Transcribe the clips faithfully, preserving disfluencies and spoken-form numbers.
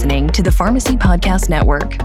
listening to the Pharmacy Podcast Network.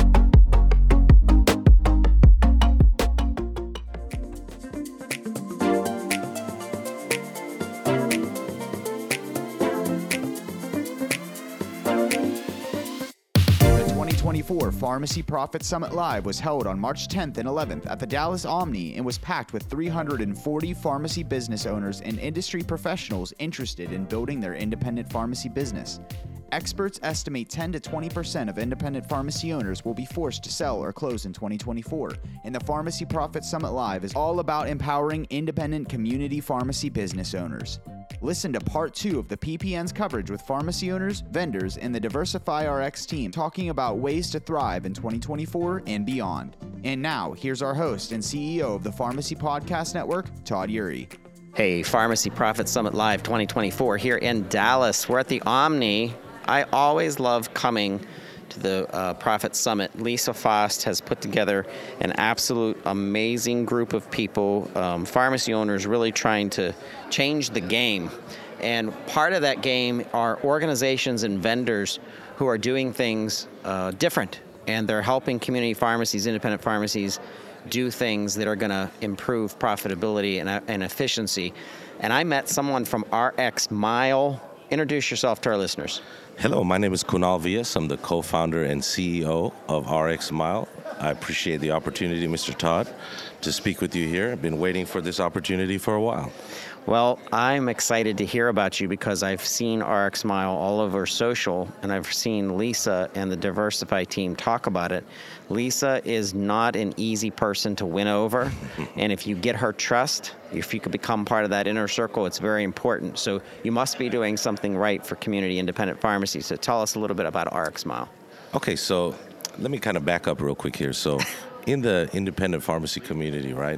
twenty twenty-four Pharmacy Profit Summit Live was held on March tenth and eleventh at the Dallas Omni and was packed with three hundred forty pharmacy business owners and industry professionals interested in building their independent pharmacy business. Experts estimate ten to twenty percent of independent pharmacy owners will be forced to sell or close in twenty twenty-four, and the Pharmacy Profit Summit Live is all about empowering independent community pharmacy business owners. Listen to part two of the P P N's coverage with pharmacy owners, vendors, and the Diversify R X team talking about ways to thrive in twenty twenty-four and beyond. And now, here's our host and C E O of the Pharmacy Podcast Network, Todd Eury. Hey, Pharmacy Profit Summit Live twenty twenty-four here in Dallas. We're at the Omni. I always love coming to the uh, Profit Summit. Lisa Faust has put together an absolute amazing group of people, um, pharmacy owners really trying to change the game. And part of that game are organizations and vendors who are doing things uh, different, and they're helping community pharmacies, independent pharmacies, do things that are going to improve profitability and, uh, and efficiency. And I met someone from RxMile. Introduce yourself to our listeners. Hello, my name is Kunal Vyas. I'm the co-founder and C E O of RxMile. I appreciate the opportunity, Mister Todd, to speak with you here. I've been waiting for this opportunity for a while. Well, I'm excited to hear about you because I've seen RxMile all over social, and I've seen Lisa and the Diversify team talk about it. Lisa is not an easy person to win over, and if you get her trust, if you could become part of that inner circle, it's very important. So you must be doing something right for community independent pharmacies. So tell us a little bit about RxMile. Okay, so let me kind of back up real quick here. So in the independent pharmacy community, right,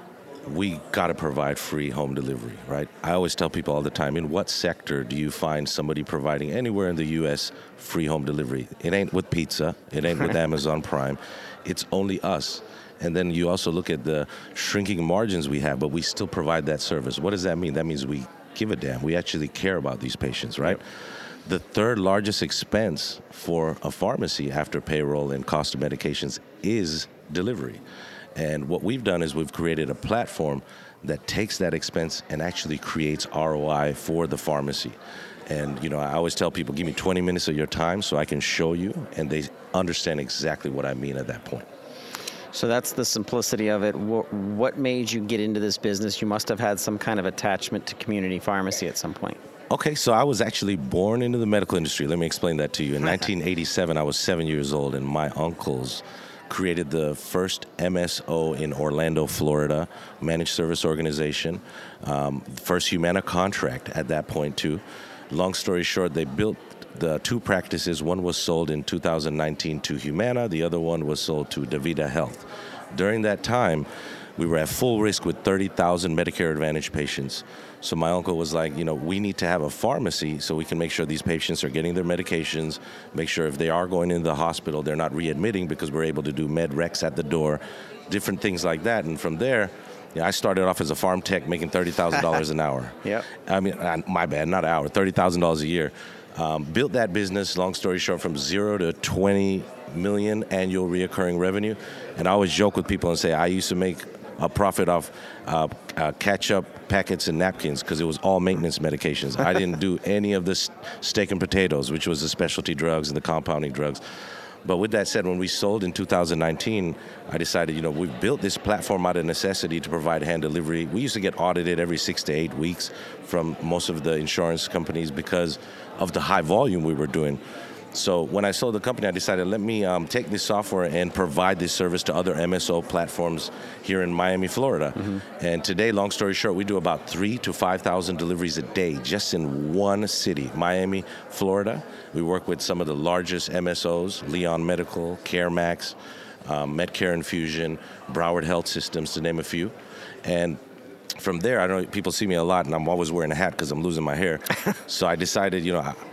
we got to provide free home delivery, right? I always tell people all the time, in what sector do you find somebody providing anywhere in the U S free home delivery? It ain't with pizza. It ain't with Amazon Prime. It's only us. And then you also look at the shrinking margins we have, but we still provide that service. What does that mean? That means we give a damn. We actually care about these patients, right? Yep. The third largest expense for a pharmacy after payroll and cost of medications is delivery. And what we've done is we've created a platform that takes that expense and actually creates R O I for the pharmacy. And, you know, I always tell people, give me twenty minutes of your time so I can show you, and they understand exactly what I mean at that point. So that's the simplicity of it. What made you get into this business? You must have had some kind of attachment to community pharmacy at some point. Okay, so I was actually born into the medical industry. Let me explain that to you. In nineteen eighty-seven, I was seven years old, and my uncles created the first M S O in Orlando, Florida, managed service organization. Um, first Humana contract at that point, too. Long story short, they built the two practices. One was sold in two thousand nineteen to Humana. The other one was sold to DaVita Health. During that time, we were at full risk with thirty thousand Medicare Advantage patients. So my uncle was like, you know, we need to have a pharmacy so we can make sure these patients are getting their medications, make sure if they are going into the hospital, they're not readmitting because we're able to do med recs at the door, different things like that. And from there, you know, I started off as a farm tech making thirty thousand dollars an hour. Yep. I mean, my bad, not an hour, thirty thousand dollars a year. Um, built that business, long story short, from zero to twenty million annual reoccurring revenue. And I always joke with people and say, I used to make a profit off uh, uh, ketchup packets and napkins because it was all maintenance medications. I didn't do any of this steak and potatoes, which was the specialty drugs and the compounding drugs. But with that said, when we sold in two thousand nineteen, I decided, you know, we've built this platform out of necessity to provide hand delivery. We used to get audited every six to eight weeks from most of the insurance companies because of the high volume we were doing. So when I sold the company, I decided, let me um, take this software and provide this service to other M S O platforms here in Miami, Florida. Mm-hmm. And today, long story short, we do about three to five thousand deliveries a day just in one city, Miami, Florida. We work with some of the largest M S Os, Leon Medical, CareMax, um, Medcare Infusion, Broward Health Systems, to name a few. And from there, I don't know, people see me a lot, and I'm always wearing a hat because I'm losing my hair. So I decided, you know,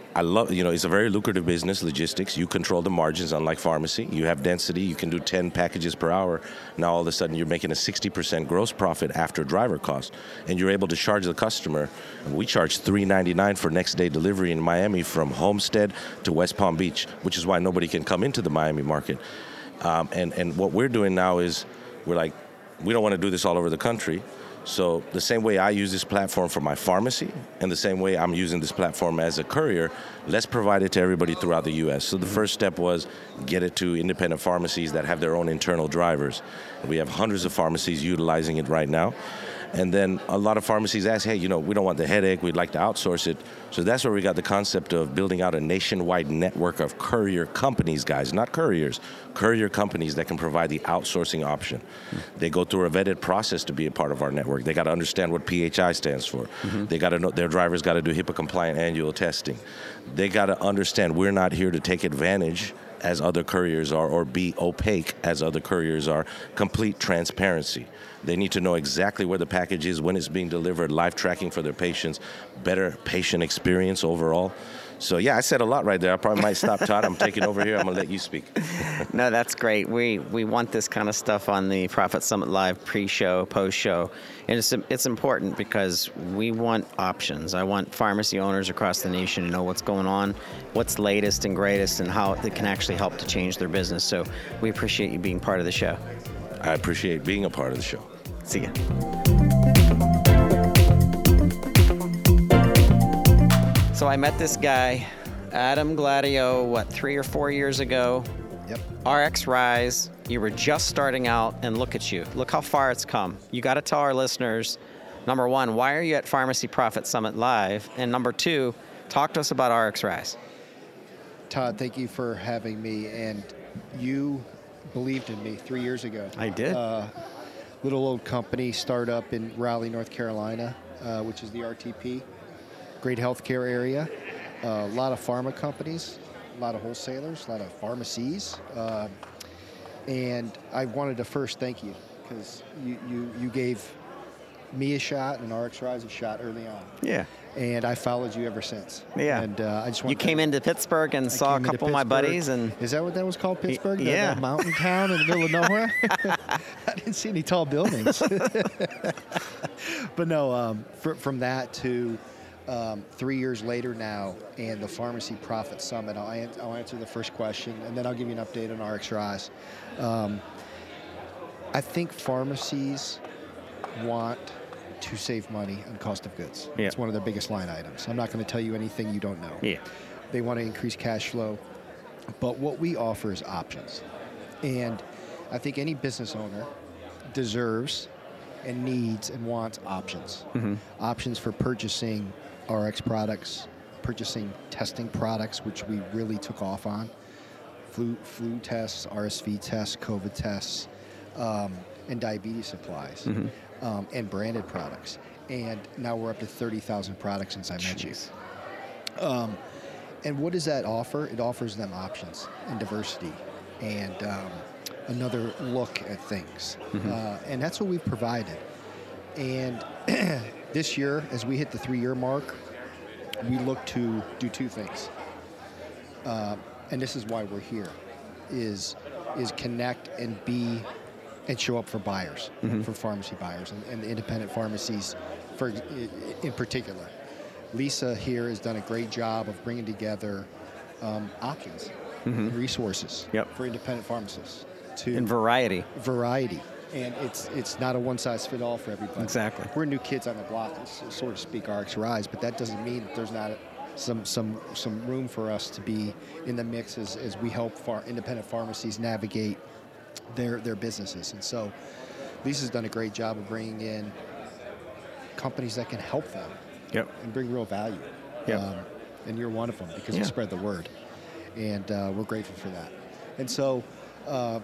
I love, you know, it's a very lucrative business, logistics. You control the margins, unlike pharmacy. You have density. You can do ten packages per hour. Now, all of a sudden, you're making a sixty percent gross profit after driver cost. And you're able to charge the customer. We charge three ninety-nine for next day delivery in Miami from Homestead to West Palm Beach, which is why nobody can come into the Miami market. Um, and, and what we're doing now is we're like, we don't want to do this all over the country. So the same way I use this platform for my pharmacy and the same way I'm using this platform as a courier, let's provide it to everybody throughout the U S. So the first step was get it to independent pharmacies that have their own internal drivers. We have hundreds of pharmacies utilizing it right now. And then a lot of pharmacies ask, hey, you know, we don't want the headache, we'd like to outsource it. So that's where we got the concept of building out a nationwide network of courier companies, guys, not couriers, courier companies that can provide the outsourcing option. Mm-hmm. They go through a vetted process to be a part of our network. They got to understand what P H I stands for. Mm-hmm. They got to know, their drivers got to do HIPAA compliant annual testing. They got to understand we're not here to take advantage as other couriers are or be opaque as other couriers are. Complete transparency. They need to know exactly where the package is, when it's being delivered, live tracking for their patients, better patient experience overall. So yeah, I said a lot right there. I probably might stop, Todd. I'm taking over here. I'm going to let you speak. No, that's great. We we want this kind of stuff on the Profit Summit Live pre-show, post-show. And it's, it's important because we want options. I want pharmacy owners across the nation to know what's going on, what's latest and greatest, and how it can actually help to change their business. So we appreciate you being part of the show. I appreciate being a part of the show. See ya. So I met this guy, Adam Gladio, what, three or four years ago? Yep. R X Rise, you were just starting out, and look at you. Look how far it's come. You got to tell our listeners, number one, why are you at Pharmacy Profit Summit Live? And number two, talk to us about R X Rise. Todd, thank you for having me. And you believed in me three years ago. I did. Uh, little old company, startup in Raleigh, North Carolina, uh, which is the R T P. Great healthcare area. Uh, a lot of pharma companies, a lot of wholesalers, a lot of pharmacies. Uh, and I wanted to first thank you because you, you, you gave me a shot and R X Rise a shot early on. Yeah. And I followed you ever since. Yeah. And uh, I just want You came into Pittsburgh and I saw a came into couple of my Pittsburgh. buddies. and Is that what that was called, Pittsburgh? Yeah. That, that mountain town in the middle of nowhere? I didn't see any tall buildings. But no, um, fr- from that to um, three years later now and the Pharmacy Profit Summit, I'll, an- I'll answer the first question, and then I'll give you an update on R X Rise. Um, I think pharmacies want to save money on cost of goods. Yeah. It's one of their biggest line items. I'm not going to tell you anything you don't know. Yeah. They want to increase cash flow, but what we offer is options. And I think any business owner deserves and needs and wants options. Mm-hmm. Options for purchasing R X products, purchasing testing products, which we really took off on, flu, flu tests, R S V tests, COVID tests, um, and diabetes supplies. Mm-hmm. Um, and branded products. And now we're up to thirty thousand products since I met you. Um, and what does that offer? It offers them options and diversity and um, another look at things. Mm-hmm. Uh, and that's what we've provided. And this year, as we hit the three-year mark, we look to do two things. Uh, and this is why we're here, is, is connect and be and show up for buyers, mm-hmm. for pharmacy buyers and, and the independent pharmacies for in particular. Lisa here has done a great job of bringing together um, options mm-hmm. and resources yep. for independent pharmacists. To in variety. Variety. And it's it's not a one-size-fit-all for everybody. Exactly. We're new kids on the block, so to speak, R X Rise, but that doesn't mean that there's not some some some room for us to be in the mix as, as we help far independent pharmacies navigate their their businesses. And so Lisa's done a great job of bringing in companies that can help them yep. and bring real value. Yep. Um, and you're one of them because yeah. you spread the word. And uh, we're grateful for that. And so uh,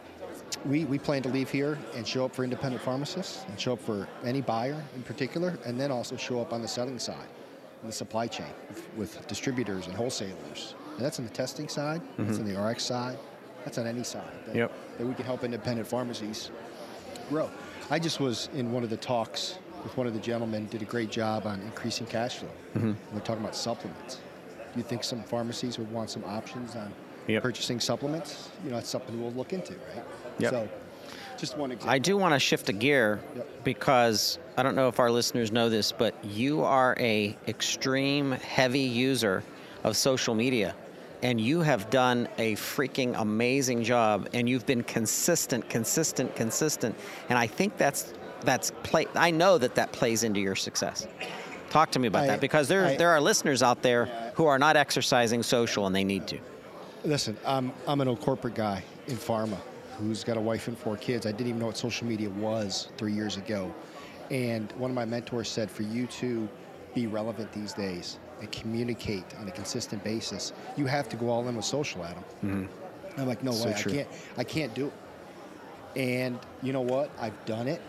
we, we plan to leave here and show up for independent pharmacists and show up for any buyer in particular, and then also show up on the selling side, in the supply chain with, with distributors and wholesalers. And that's on the testing side, mm-hmm. that's on the R X side, that's on any side that, yep. that we can help independent pharmacies grow. I just was in one of the talks with one of the gentlemen, did a great job on increasing cash flow. Mm-hmm. We're talking about supplements. you think some pharmacies would want some options on Yep. purchasing supplements? You know, it's something we'll look into, right? Yep. So, just one example. I do want to shift a gear Yep. because I don't know if our listeners know this, but you are a extreme heavy user of social media, and you have done a freaking amazing job, and you've been consistent, consistent, consistent, and I think that's that's play. I know that that plays into your success. Talk to me about I- that, because there I- there are listeners out there who are not exercising social, and they need to. Listen, I'm I'm an old corporate guy in pharma who's got a wife and four kids. I didn't even know what social media was three years ago. And one of my mentors said, for you to be relevant these days and communicate on a consistent basis, you have to go all in with social, Adam. Mm-hmm. I'm like, no So way, true. I can't, I can't do it. And you know what? I've done it,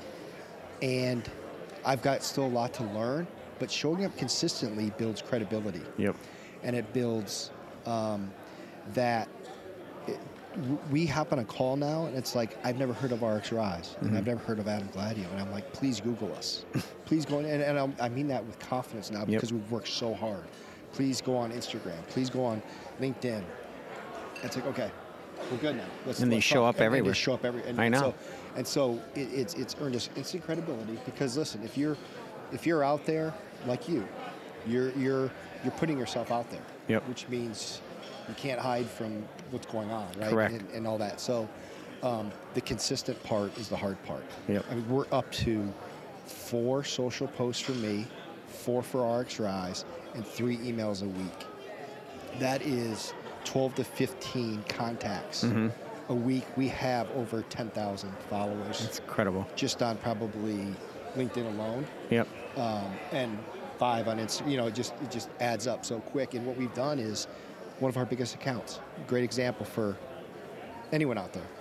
and I've got still a lot to learn. But showing up consistently builds credibility. Yep. And it builds um, that. It, w- we hop on a call now, and it's like, I've never heard of R X Rise, and I've never heard of Adam Gladio, and I'm like, please Google us. Please go, in, and, and I'm- I mean that with confidence now because we've worked so hard. Please go on Instagram. Please go on LinkedIn. It's like, okay, we're good now. Let's, And they let's show talk. up And- and everywhere. they show up every. And, I and know. So, and so it, it's it's earned us instant credibility because listen, if you're if you're out there like you, you're you're you're putting yourself out there. Yep. Which means you can't hide from what's going on, right? Correct. And, and all that. So um, the consistent part is the hard part. Yep. I mean, we're up to four social posts for me, four for R X Rise, and three emails a week. That is twelve to fifteen contacts Mm-hmm. a week. We have over ten thousand followers It's incredible. just on probably LinkedIn alone, Yep. um, and five on Instagram. You know, it just it just adds up so quick. And what we've done is one of our biggest accounts. Great example for anyone out there.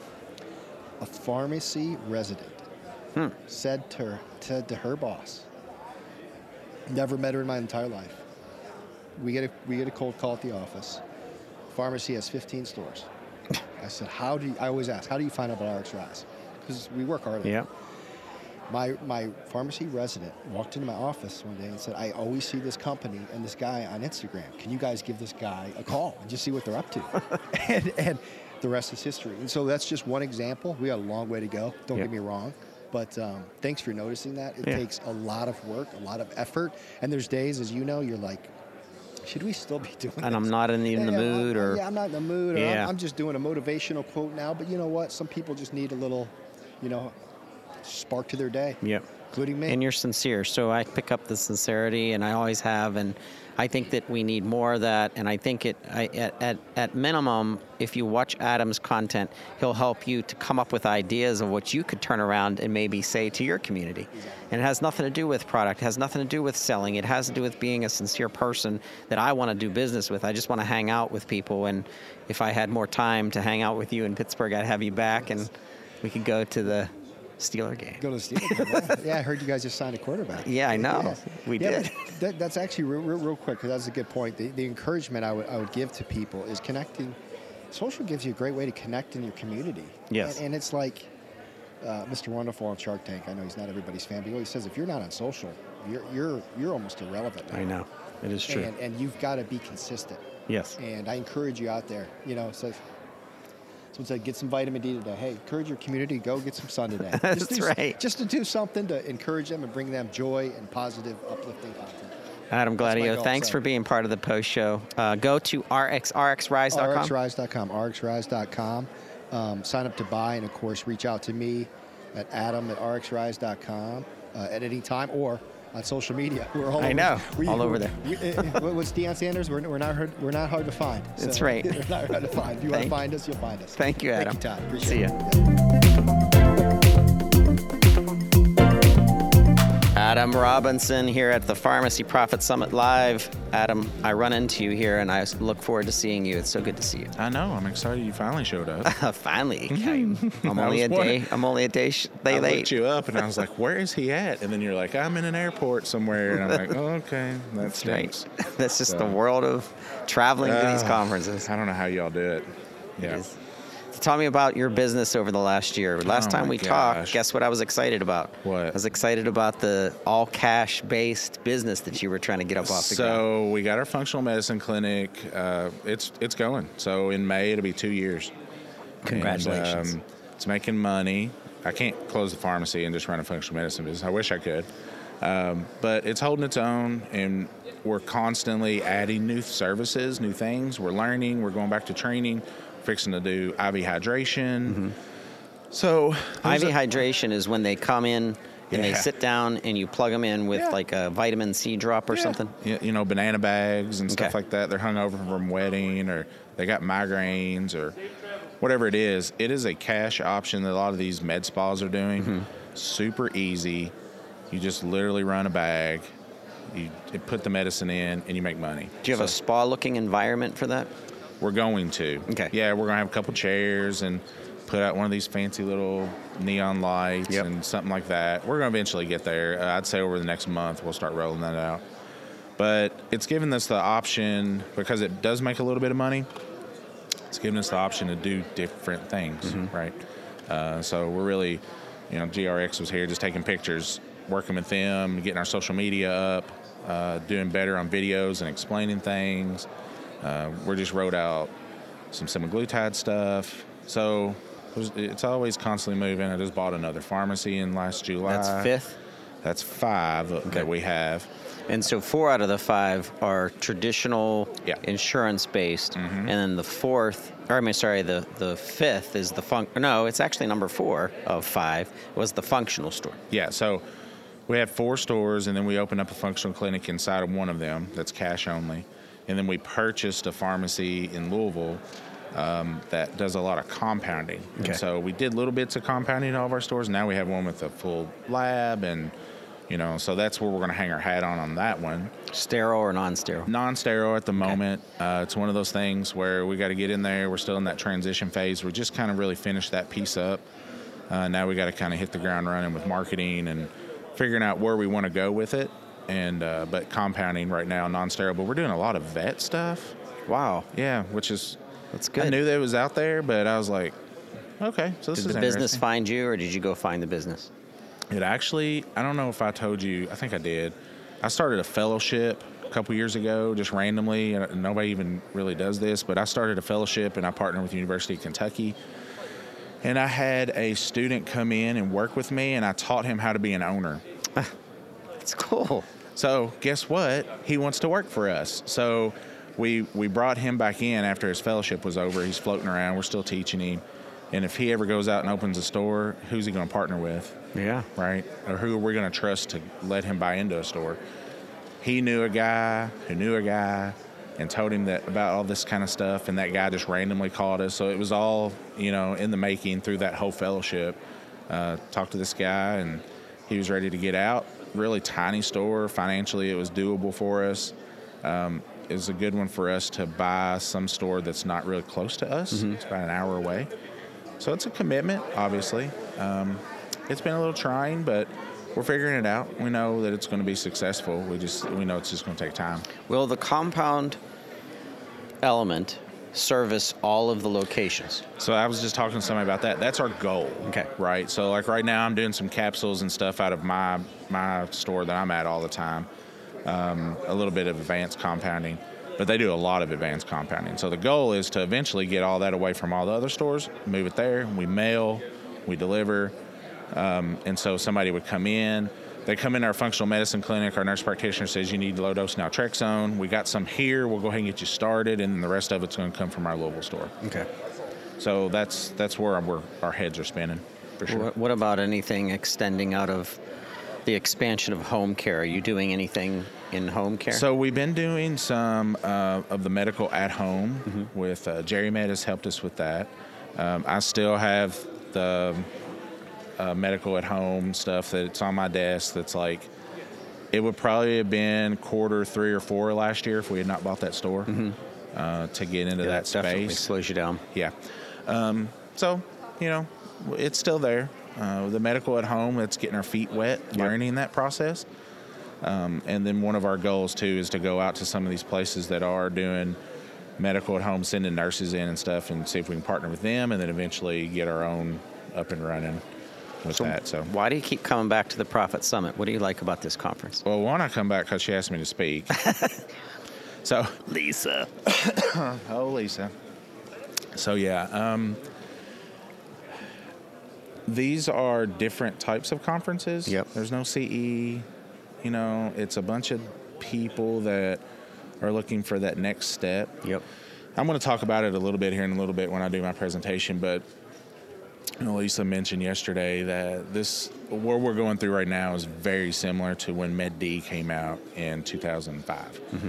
A pharmacy resident Hmm. said to her, said to her boss, never met her in my entire life. We get a we get a cold call at the office. Pharmacy has fifteen stores. I said, how do you, I always ask, how do you find out about R X Rise? Because we work hard at it. Yep. My my pharmacy resident walked into my office one day and said, I always see this company and this guy on Instagram. Can you guys give this guy a call and just see what they're up to? and, and the rest is history. And so that's just one example. We got a long way to go. Don't Yep. get me wrong. But um, thanks for noticing that. It Yeah. takes a lot of work, a lot of effort. And there's days, as you know, you're like, should we still be doing And this? I'm not in the, in the Yeah, mood, I'm- or yeah, I'm not in the mood, or Yeah. I'm, I'm just doing a motivational quote now. But you know what? Some people just need a little, you know, spark to their day. Yep. Including me. And you're sincere, so I pick up the sincerity, and I always have, and I think that we need more of that. And I think it, I, at, at at minimum, if you watch Adam's content, he'll help you to come up with ideas of what you could turn around and maybe say to your community. And it has nothing to do with product, it has nothing to do with selling. It has to do with being a sincere person that I want to do business with. I just want to hang out with people, and if I had more time to hang out with you in Pittsburgh, I'd have you back, and we could go to the Steeler game. Go to the Steelers. yeah. yeah, I heard you guys just signed a quarterback. Yeah, I know. We Yeah, did. but That, that's actually real, real, real quick, because that's a good point. The, the encouragement I would, I would give to people is connecting. Social gives you a great way to connect in your community. Yes. And, and it's like uh, Mister Wonderful on Shark Tank. I know he's not everybody's fan, but he always says, if you're not on social, you're you're you're almost irrelevant now. I know. It is true. And, and you've got to be consistent. Yes. And I encourage you out there. You know, so someone said, get some vitamin D today. Hey, encourage your community. Go get some sun today. That's just do, right. Just to do something to encourage them and bring them joy and positive, uplifting content. Adam That's my Gladio, goal, thanks so. for being part of the post show. Uh, go to r x r x rise dot com. r x rise dot com, r x rise dot com. Um, sign up to buy, and of course, reach out to me at adam at r x rise dot com uh, at any time, or on social media. We're all I over, know, we, all over there. We, uh, uh, what's Deion Sanders? We're, we're not hard, we're not hard to find. That's right. We're not hard to find. If you want Thank- to find us, you'll find us. Thank you, Adam. Thank you, Todd. Appreciate See it. ya. Adam Robinson here at the Pharmacy Profit Summit Live. Adam, I run into you here, and I look forward to seeing you. It's so good to see you. I know. I'm excited you finally showed up. Finally, you came. I'm I only a was day. wondering. I'm only a day sh- day I late. looked you up and I was like, "Where is he at?" And then you're like, "I'm in an airport somewhere." And I'm like, "Oh, okay, that That's stinks." right. That's just So- the world of traveling to these Uh, conferences. I don't know how y'all do it. Yeah. It is. Tell me about your business over the last year. Last Oh, time my we gosh. talked, guess what I was excited about? What? I was excited about the all cash based business that you were trying to get up off the ground. So we got our functional medicine clinic. Uh, it's it's going. So in May it'll be two years. Congratulations. And, um, it's making money. I can't close the pharmacy and just run a functional medicine business. I wish I could, um, but it's holding its own, and we're constantly adding new services, new things. We're learning. We're going back to training. Fixing to do I V hydration. Mm-hmm. So I V there's a- hydration is when they come in and they Yeah. sit down and you plug them in with Yeah. like a vitamin C drop or Yeah. something. You, you know, banana bags and stuff Okay. like that. They're hung over from wedding, or they got migraines, or whatever it is. It is a cash option that a lot of these med spas are doing. Mm-hmm. Super easy. You just literally run a bag, you put the medicine in, and you make money. Do you have a So spa looking environment for that? we're going to. Okay. Yeah, we're going to have a couple chairs and put out one of these fancy little neon lights Yep. and something like that. We're going to eventually get there. Uh, I'd say over the next month we'll start rolling that out. But it's given us the option, because it does make a little bit of money, it's given us the option to do different things, Mm-hmm. right? Uh, so we're really, you know, G R X was here just taking pictures, working with them, getting our social media up, uh, doing better on videos and explaining things. Uh, we just wrote out some semaglutide stuff. So there's- it's always constantly moving. I just bought another pharmacy in last July. That's fifth. That's five that we have. And so four out of the five are traditional Yeah. insurance based, and then the fourth, or I mean, sorry, the, the fifth is the fun. No, it's actually number four of five was the functional store. Yeah, so we have four stores, and then we opened up a functional clinic inside of one of them that's cash only. And then we purchased a pharmacy in Louisville um, that does a lot of compounding. Okay. And so we did little bits of compounding in all of our stores. Now we have one with a full lab, and, you know, so that's where we're going to hang our hat on on that one. Sterile or non-sterile? Non-sterile at the moment. Uh, it's one of those things where we got to get in there. We're still in that transition phase. We just kind of really finished that piece up. Uh, now we got to kind of hit the ground running with marketing and figuring out where we want to go with it. And uh, but compounding right now, non-sterile. But we're doing a lot of vet stuff. Wow, Yeah, which is that's I good. knew that it was out there, but I was like, okay, so this Did is the business interesting. find you, or did you go find the business? It actually, I don't know if I told you. I think I did. I started a fellowship a couple years ago, just randomly, and nobody even really does this. But I started a fellowship, and I partnered with the University of Kentucky. And I had a student come in and work with me, and I taught him how to be an owner. It's cool. So guess what? He wants to work for us. So we we brought him back in after his fellowship was over. He's floating around. We're still teaching him. And if he ever goes out and opens a store, who's he going to partner with? Yeah. Right? Or who are we going to trust to let him buy into a store? He knew a guy who knew a guy and told him that about all this kind of stuff, and that guy just randomly called us. So it was all, you know, in the making through that whole fellowship. Uh, talked to this guy, and he was ready to get out. Really tiny store. Financially, it was doable for us. Um, it was a good one for us to buy some store that's not really close to us. It's about an hour away. So it's a commitment, obviously. Um, it's been a little trying, but we're figuring it out. We know that it's going to be successful. We just we know it's just going to take time. Will the compound element service all of the locations? So I was just talking to somebody about that. That's our goal. Okay. Right. So like right now, I'm doing some capsules and stuff out of my my store that I'm at all the time. Um, a little bit of advanced compounding, but they do a lot of advanced compounding. So the goal is to eventually get all that away from all the other stores, move it there. We mail, we deliver, um, and so somebody would come in. They come in our functional medicine clinic. Our nurse practitioner says you need low dose naltrexone. We got some here. We'll go ahead and get you started, and then the rest of it's going to come from our Louisville store. Okay. So that's that's where our, our heads are spinning, for sure. What, what about anything extending out of the expansion of home care? Are you doing anything in home care? So we've been doing some uh, of the medical at home Mm-hmm. with uh, Jerry Med has helped us with that. Um, I still have the uh, medical at home stuff that's on my desk that's like, it would probably have been quarter three or four last year if we had not bought that store Mm-hmm. uh, to get into Yeah, that definitely space. slows you down. Yeah. Um, so, you know, it's still there. Uh, the medical at home, it's getting our feet wet, learning that process. Um, and then one of our goals, too, is to go out to some of these places that are doing medical at home, sending nurses in and stuff, and see if we can partner with them, and then eventually get our own up and running with that. So why do you keep coming back to the Prophet Summit? What do you like about this conference? Well, one, I come back because she asked me to speak. So Lisa. Oh, Lisa. So yeah, um, these are different types of conferences. Yep. There's no C E. You know, it's a bunch of people that are looking for that next step. Yep. I'm going to talk about it a little bit here in a little bit when I do my presentation, but you know, Lisa mentioned yesterday that this, what we're going through right now is very similar to when MedD came out in two thousand five. Mm-hmm.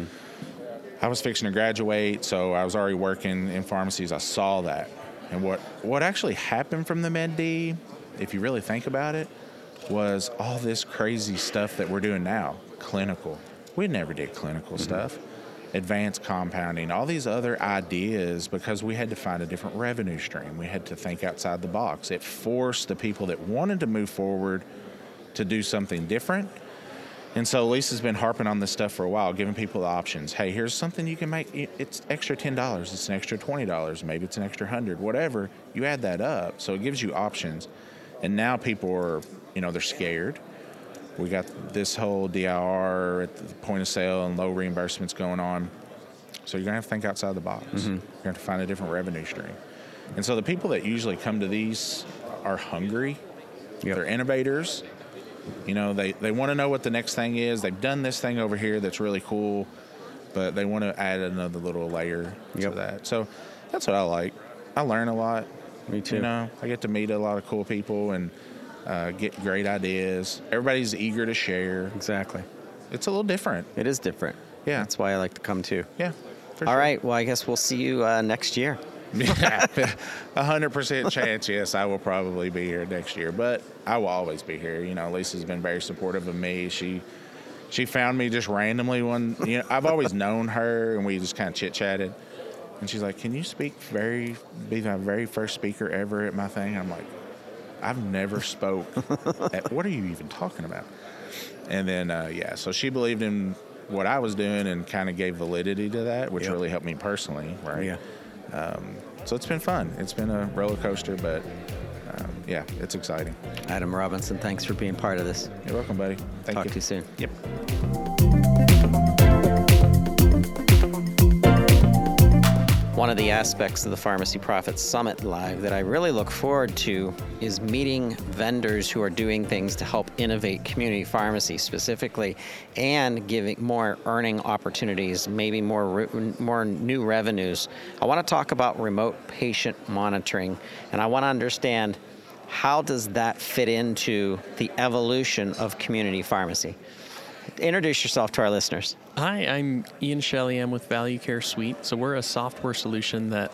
I was fixing to graduate, so I was already working in pharmacies. I saw that. And what, what actually happened from the MedD, if you really think about it, was all this crazy stuff that we're doing now. Clinical. We never did clinical mm-hmm. stuff. Advanced compounding, all these other ideas, because we had to find a different revenue stream. We had to think outside the box. It forced the people that wanted to move forward to do something different. And so Lisa's been harping on this stuff for a while, giving people the options. Hey, here's something you can make. It's extra ten dollars. It's an extra twenty dollars. Maybe it's an extra one hundred dollars. Whatever. You add that up. So it gives you options. And now people are, you know, they're scared. We got this whole D I R at the point of sale and low reimbursements going on. So you're going to have to think outside the box. Mm-hmm. You're going to have to find a different revenue stream. And so the people that usually come to these are hungry. Yep. They're innovators. You know, they, they want to know what the next thing is. They've done this thing over here that's really cool, but they want to add another little layer yep. to that. So that's what I like. I learn a lot. Me too. You know, I get to meet a lot of cool people and Uh, get great ideas. Everybody's eager to share. Exactly. It's a little different. It is different. Yeah. That's why I like to come too. Yeah. All sure. right. Well, I guess we'll see you uh, next year. Yeah. A hundred percent chance. Yes, I will probably be here next year, but I will always be here. You know, Lisa's been very supportive of me. She, she found me just randomly one, you know, I've always known her and we just kind of chit chatted and she's like, can you speak very, be my very first speaker ever at my thing? I'm like, I've never spoke at, what are you even talking about? And then, uh, yeah, so she believed in what I was doing and kind of gave validity to that, which yep. really helped me personally, right? Yeah. Um, so it's been fun. It's been a roller coaster, but um, yeah, it's exciting. Adam Robinson, thanks for being part of this. You're welcome, buddy. Thank Talk you. to you soon. Yep. One of the aspects of the Pharmacy Profit Summit Live that I really look forward to is meeting vendors who are doing things to help innovate community pharmacy specifically and giving more earning opportunities, maybe more re- more new revenues. I want to talk about remote patient monitoring, and I want to understand how does that fit into the evolution of community pharmacy. Introduce yourself to our listeners. Hi, I'm Ian Shelley. I'm with Value Care Suite. So we're a software solution that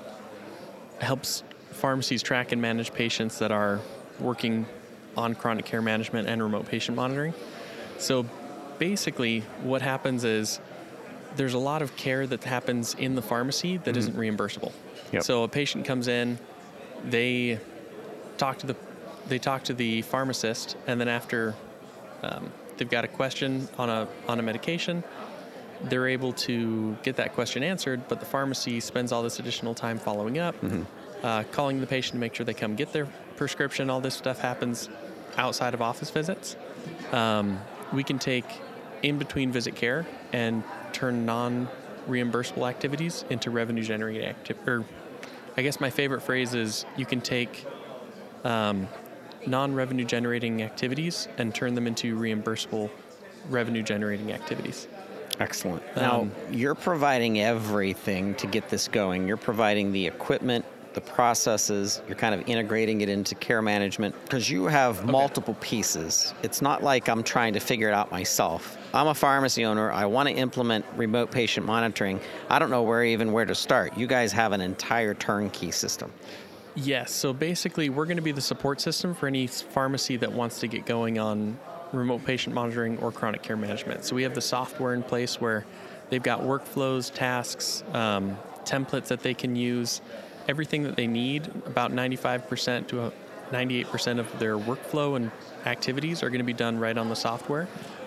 helps pharmacies track and manage patients that are working on chronic care management and remote patient monitoring. So basically what happens is there's a lot of care that happens in the pharmacy that mm-hmm. isn't reimbursable. Yep. So a patient comes in, they talk to the they talk to the pharmacist, and then after um, they've got a question on a on a medication, they're able to get that question answered, but the pharmacy spends all this additional time following up, mm-hmm. uh, calling the patient to make sure they come get their prescription. All this stuff happens outside of office visits. Um, we can take in-between visit care and turn non-reimbursable activities into revenue-generating activities. Or I guess my favorite phrase is you can take um, non-revenue generating activities and turn them into reimbursable revenue generating activities. Excellent. Now, um, you're providing everything to get this going. You're providing the equipment, the processes, you're kind of integrating it into care management because you have okay. multiple pieces. It's not like I'm trying to figure it out myself. I'm a pharmacy owner. I want to implement remote patient monitoring. I don't know where even where to start. You guys have an entire turnkey system. Yes. So basically, we're going to be the support system for any pharmacy that wants to get going on remote patient monitoring or chronic care management. So we have the software in place where they've got workflows, tasks, um, templates that they can use, everything that they need. About ninety-five percent to ninety-eight percent of their workflow and activities are going to be done right on the software.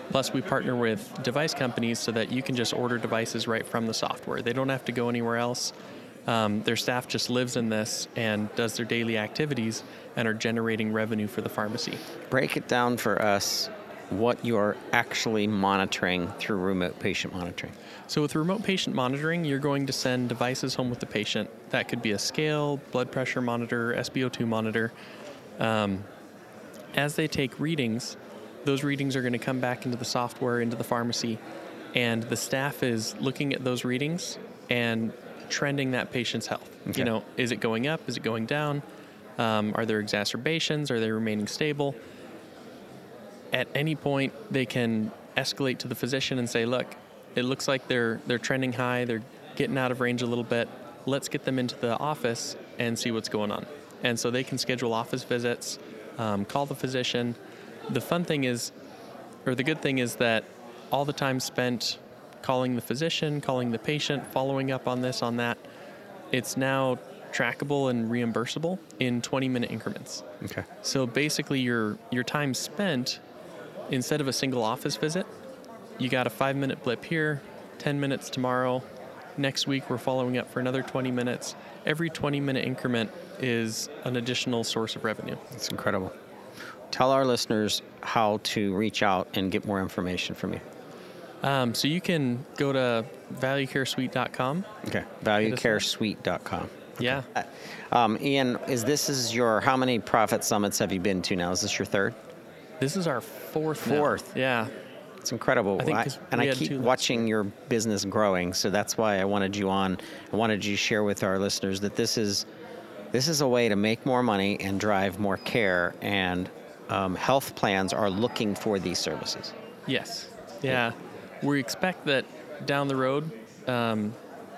Plus, we partner with device companies so that you can just order devices right from the software. They don't have to go anywhere else. Um, their staff just lives in this and does their daily activities and are generating revenue for the pharmacy. Break it down for us what you're actually monitoring through remote patient monitoring. So with remote patient monitoring, you're going to send devices home with the patient. That could be a scale, blood pressure monitor, S p O two monitor. Um, as they take readings, those readings are going to come back into the software, into the pharmacy, and the staff is looking at those readings and trending that patient's health. Okay. You know, is it going up? Is it going down? Um, are there exacerbations? Are they remaining stable? At any point, they can escalate to the physician and say, look, it looks like they're they're trending high. They're getting out of range a little bit. Let's get them into the office and see what's going on. And so they can schedule office visits, um, call the physician. The fun thing is, or the good thing is that all the time spent calling the physician, calling the patient, following up on this, on that, it's now trackable and reimbursable in twenty-minute increments. Okay. So basically, your your time spent, instead of a single office visit, you got a five-minute blip here, ten minutes tomorrow. Next week, we're following up for another twenty minutes. Every twenty-minute increment is an additional source of revenue. That's incredible. Tell our listeners how to reach out and get more information from you. Um, so you can go to value care suite dot com. Okay. value care suite dot com. Yeah. Um, Ian, is this is your, how many Profit Summits have you been to now? Is this your third? This is our fourth. now. Fourth. Yeah. It's incredible. I think I, 'cause and we I had keep two last watching your business growing, so that's why I wanted you on. I wanted you to share with our listeners that this is this is a way to make more money and drive more care, and um, health plans are looking for these services. Yes. Yeah. We expect that down the road, um,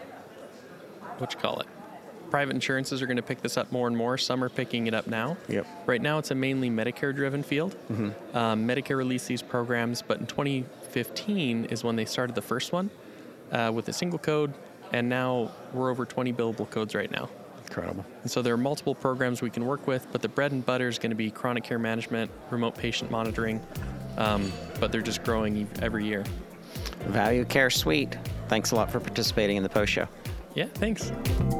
what you call it, private insurances are going to pick this up more and more. Some are picking it up now. Yep. Right now, it's a mainly Medicare-driven field. Mm-hmm. Um, Medicare released these programs, but in twenty fifteen is when they started the first one uh, with a single code, and now we're over twenty billable codes right now. Incredible. And so there are multiple programs we can work with, but the bread and butter is going to be chronic care management, remote patient monitoring, um, but they're just growing every year. Value Care Suite. Thanks a lot for participating in the post show. Yeah, thanks.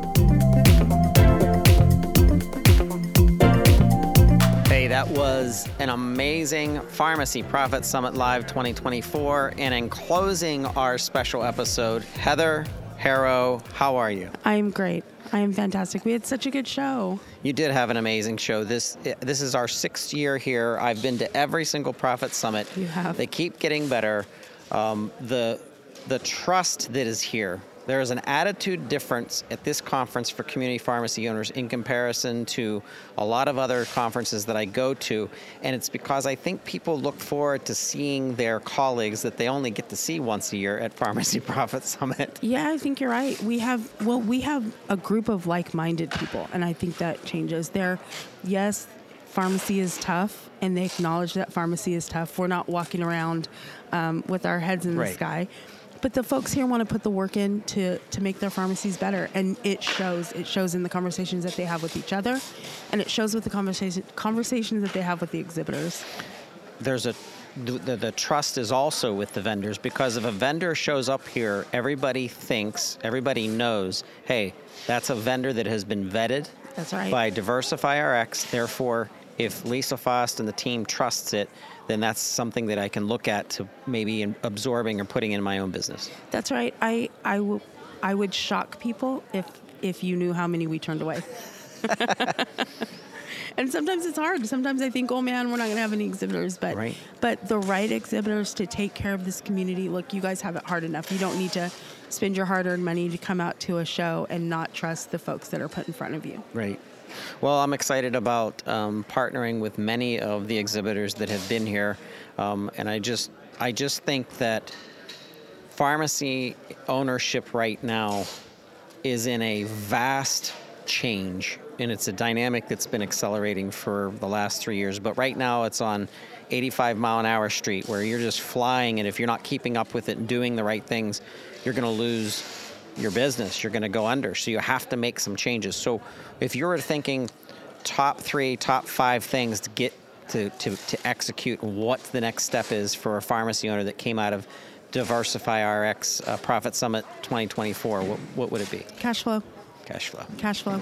Hey, that was an amazing Pharmacy Profit Summit Live twenty twenty-four. And in closing our special episode, Heather Harrow, how are you? I'm great. I am fantastic. We had such a good show. You did have an amazing show. This this is our sixth year here. I've been to every single Profit Summit. You have. They keep getting better. Um, the the trust that is here. There is an attitude difference at this conference for community pharmacy owners in comparison to a lot of other conferences that I go to. And it's because I think people look forward to seeing their colleagues that they only get to see once a year at Pharmacy Profit Summit. Yeah, I think you're right. We have, well, we have a group of like-minded people, and I think that changes. There, yes, pharmacy is tough, and they acknowledge that pharmacy is tough. We're not walking around um, with our heads in the Right. sky. But the folks here want to put the work in to, to make their pharmacies better, and it shows. It shows in the conversations that they have with each other, and it shows with the conversation conversations that they have with the exhibitors. There's a the, the trust is also with the vendors, because if a vendor shows up here, everybody thinks, everybody knows, hey, that's a vendor that has been vetted That's right. by Diversify R X. Therefore, if Lisa Fost and the team trusts it, then that's something that I can look at to maybe in absorbing or putting in my own business. That's right. I I w- I would shock people if if you knew how many we turned away. And sometimes it's hard. Sometimes I think, oh man, we're not going to have any exhibitors. But Right. but the right exhibitors to take care of this community. Look, you guys have it hard enough. You don't need to spend your hard-earned money to come out to a show and not trust the folks that are put in front of you. Right. Well, I'm excited about um, partnering with many of the exhibitors that have been here, um, and I just, I just think that pharmacy ownership right now is in a vast change, and it's a dynamic that's been accelerating for the last three years. But right now, it's on eighty-five mile an hour street where you're just flying, and if you're not keeping up with it and doing the right things, you're going to lose your business. You're going to go under. So you have to make some changes. So if you're thinking top three, top five things to get to, to, to execute what the next step is for a pharmacy owner that came out of Diversify R X uh, Profit Summit twenty twenty-four, what, what would it be? Cash flow. Cash flow. Cash flow.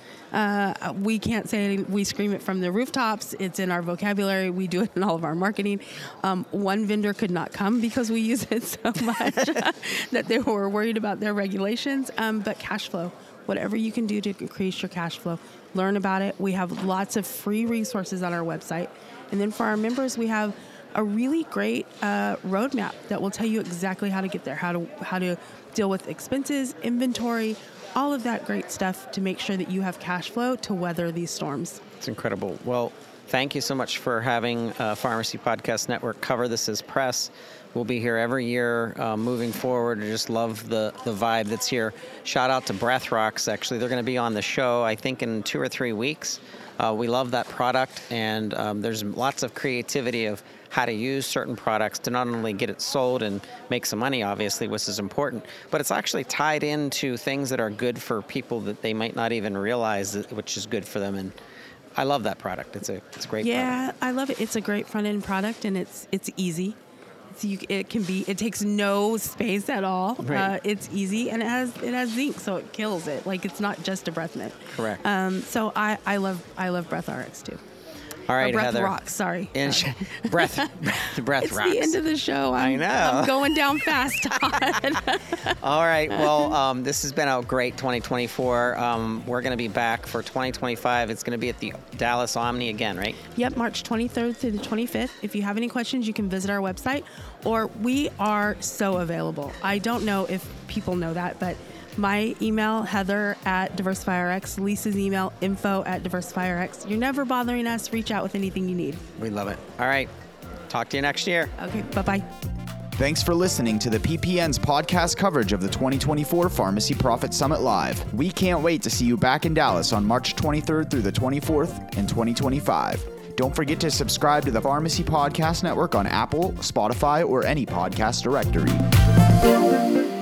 Uh, we can't say it, we scream it from the rooftops. It's in our vocabulary. We do it in all of our marketing. Um, one vendor could not come because we use it so much that they were worried about their regulations. Um, but cash flow, whatever you can do to increase your cash flow, learn about it. We have lots of free resources on our website. And then for our members, we have a really great uh, roadmap that will tell you exactly how to get there, how to how to deal with expenses, inventory, all of that great stuff to make sure that you have cash flow to weather these storms. It's incredible. Well, thank you so much for having uh, Pharmacy Podcast Network cover this as press. We'll be here every year uh, moving forward. I just love the, the vibe that's here. Shout out to BreathRox. Actually, they're going to be on the show, I think, in two or three weeks. Uh, we love that product, and um, there's lots of creativity of how to use certain products to not only get it sold and make some money, obviously, which is important, but it's actually tied into things that are good for people that they might not even realize, that, which is good for them. And I love that product. It's a it's a great yeah, product. I love it. It's a great front end product, and it's it's easy. It's, you, it can be. It takes no space at all. Right. Uh, it's easy, and it has it has zinc, so it kills it. Like it's not just a breath mint. Correct. Um, so I, I love I love BreathRx too. All right, or Breath Heather. Rock, sorry. In sorry. breath, breath It's rocks. the end of the show. I'm, I know. I'm going down fast, Todd. All right. Well, um, this has been a great twenty twenty-four. Um, we're going to be back for twenty twenty-five. It's going to be at the Dallas Omni again, right? Yep, March twenty-third through the twenty-fifth. If you have any questions, you can visit our website, or we are so available. I don't know if people know that, but my email, Heather at DiversifyRx, Lisa's email, info at DiversifyRx. You're never bothering us. Reach out with anything you need. We love it. All right. Talk to you next year. Okay, bye-bye. Thanks for listening to the P P N's podcast coverage of the twenty twenty-four Pharmacy Profit Summit Live. We can't wait to see you back in Dallas on March twenty-third through the twenty-fourth in twenty twenty-five. Don't forget to subscribe to the Pharmacy Podcast Network on Apple, Spotify, or any podcast directory.